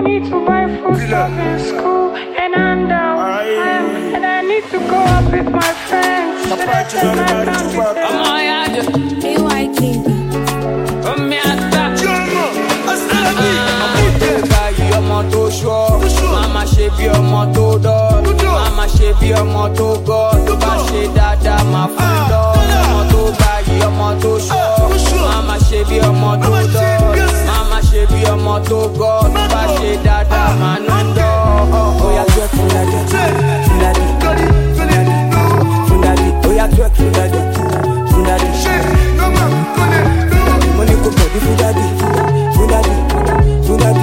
need to buy food stuff in school, and I'm down. And I need to go out with my friends. So that's the night I'm Mama ṣe bí ọmọ tó dọ́, mama ṣe bí ọmọ tó gọ́, tó bá ṣe dáadáa máa fún lọ. Ọmọ tó báyìí ọmọ tó ṣọ́, mama ṣe bí ọmọ tó dọ́, mama ṣe bí ọmọ tó gọ́, tó bá ṣe dáadáa máa nù lọ. Oya twerk Funadi, Funadi, Funadi, oya twerk Funadi, Funadi. Money go body Funadi, Funadi, Funadi.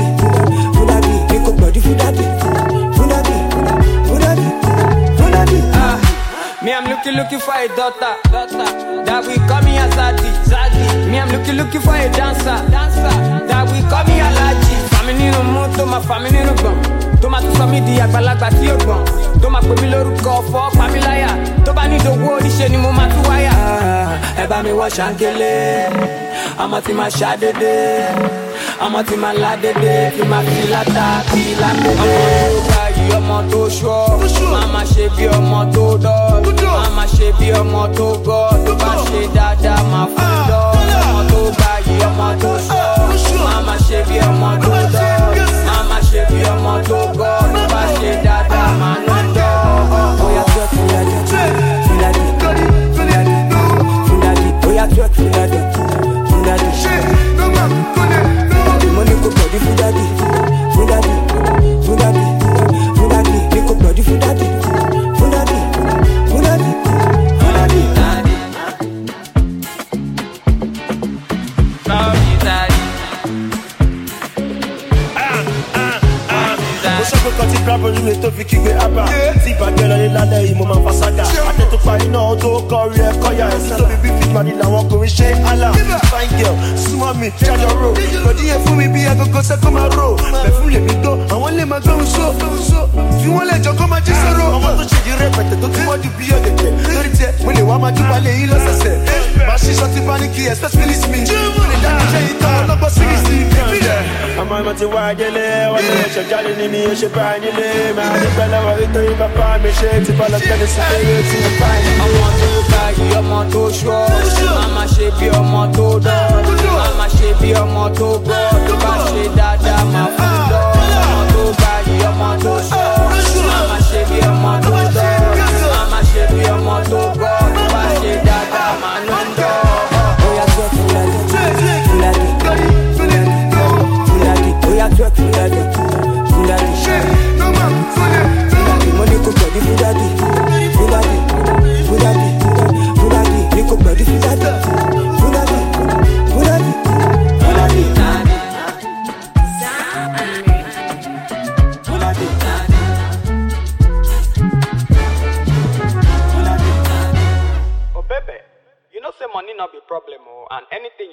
Me, I'm looking for a daughter that will call me a Zadi. Me, I'm looking for a dancer that will call me a Laji. Family no mood, to my family no gone. To my to me di àgbàlagbà tí ó gbọ́n. To my pè mí lórúkọ fọ́ pamíláyà. To bá ní dòwó oríṣẹ́ ni mo máa tú wáyà. Ẹ bá mi wọ ṣàǹkélé, ọmọ tí máa ṣàdédé, ọmọ tí máa ládédé, tí máa fi látà kí lágbèdé. Ọmọ tó ṣọ́, mama ṣe bí ọmọ tó dọ́, mama ṣe bí ọmọ tó gọ́, tó bá ṣe dáadáa máa fún lọ. Ọmọ tó báyìí ọmọ tó ṣọ́, mama ṣe bí ọmọ tó dọ́, mama ṣe bí ọmọ tó gọ́, tó bá ṣe dáadáa máa nù lọ. Oya twerk Funadi, Funadi, Funadi, Funadi, oya twerk Funadi, Funadi. Money go body Funadi, Funadi, Funadi. Body Funadi, Funadi, Funadi, Funadi. Mo sọ pé kan ti grab orí mi tó fi kígbe àbá. Tí ìbàjẹ́ lọ ní lálẹ́ yìí mo máa fa sága. Àtẹ̀tù pa iná tó kọrí ẹ̀kọ́ yà. Ẹ̀sìn tóbi bí fit mani làwọn ọkùnrin ṣe hálà. Fine girl, súnmọ́ mi, jájọ ro. Lòdì yẹn fún mi bí agogo sẹ́kọ̀ máa ro. Bẹ̀fún lèmi gbọ́, àwọn lè máa gbóhùn só. Fi wọ́n lẹ́jọ́ kọ́ máa jí sọ̀rọ̀. Ọmọ tó ṣèjì rẹpẹtẹ tó tún wọ́n ju bí ọ̀gẹ̀dẹ̀. Lórí tiẹ̀, mo lè wá máa jú balẹ̀ yìí lọ́sẹ̀sẹ̀. Màá ṣíṣọ́ tí bá ní kí expect feelings me. Mo lè dá iṣẹ́ yìí tán ọlọ́gbọ́n sírísì. Àmọ́ ìmọ̀ ti wá délé, wọ́n lè ṣọ̀jáde ní mi, ó ṣe bá nílé. Máa ní pẹ́lẹ́ wọ̀ nítorí bàbá mi ṣe ti bá lọ gbẹ́ni sí pé yóò ti bá ní. Ọmọ tó báyìí ọmọ tó ṣọ́, mama ṣe bí ọmọ tó dọ́, mama ṣe bí ọmọ tó gbọ́, tó bá ṣe dáadáa máa fún lọ. Ọmọ tó báyìí ọmọ tó ṣọ́, mama ṣe bí ọmọ tó dọ́, mama ṣe bí ọmọ tó gbọ́, tó bá ṣe dáadáa máa nù lọ. Oya twerk Funadi, Funadi, Funadi, oya twerk Funadi, Funadi. Money go body Funadi, Funadi, Funadi, Funadi, money go body Funadi, Funadi, Funadi, Funadi. Oh baby, you know say money not be problem and anything